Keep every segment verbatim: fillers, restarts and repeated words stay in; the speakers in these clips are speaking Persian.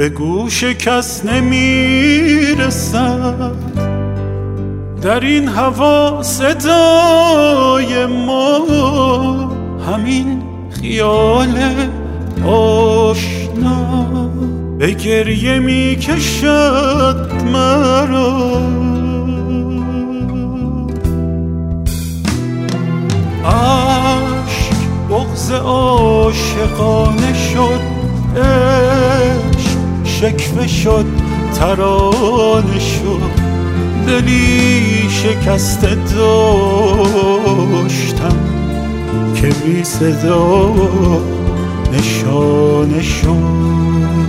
به گوش کس نمیرسد. در این هوا صدای ما همین خیال آشنا به گریه می کشد مرا. عشق بغض عاشقانه شد، عشق شکوه شد، ترانه شد. دلی شکسته داشتم که بی صدا نشانه شد.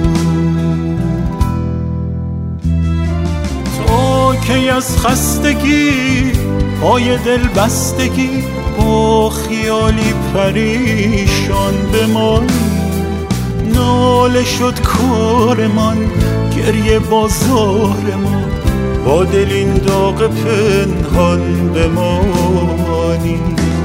تو که از خستگی پای دل بستگی با خیالی پریشان بمانی. ناله شد کارمان، گریه بازارمان، با دل این داغ پنهان بمانی.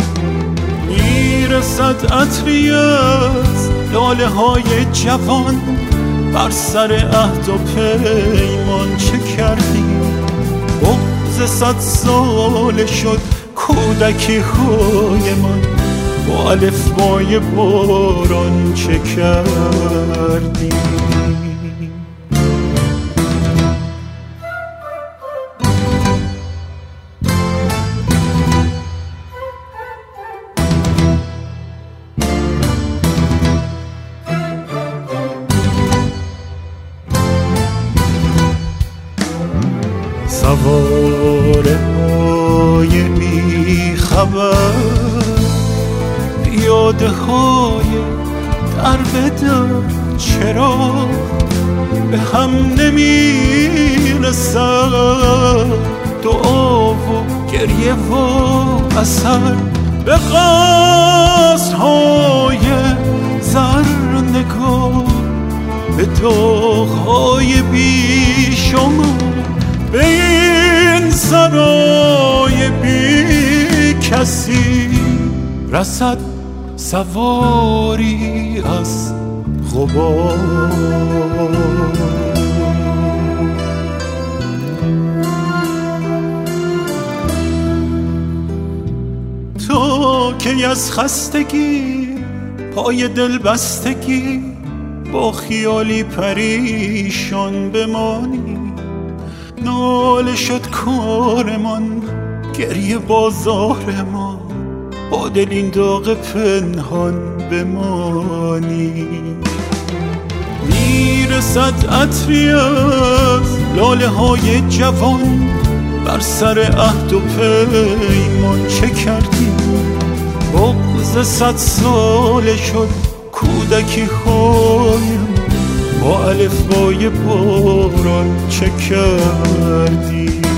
میرسد عطری از لاله های جوان، بر سر عهد و پیمان چه کردی؟ بغض صد ساله شد کودکی های من، با الفبای باران چه کردی؟ سواره های بی خبر، پیاده های در بدر، چرا به هم نمی رسد؟ دعا و گریه و اثر به قصد های زر نگاه، به داغ های بی شما، به این سرای بی کسی رسد سواری از غبار. تو که از خستگی پای دل بستگی با خیالی پریشان بمانی. ناله شد کارمان، گریه بازار ما، با دل این داغ پنهان بمانی. میرسد عطری از لاله های جوان، بر سر عهد و پیمان چه کردی؟ بغض صد ساله شد کودکی هایم، با الفبای باران چه کردی؟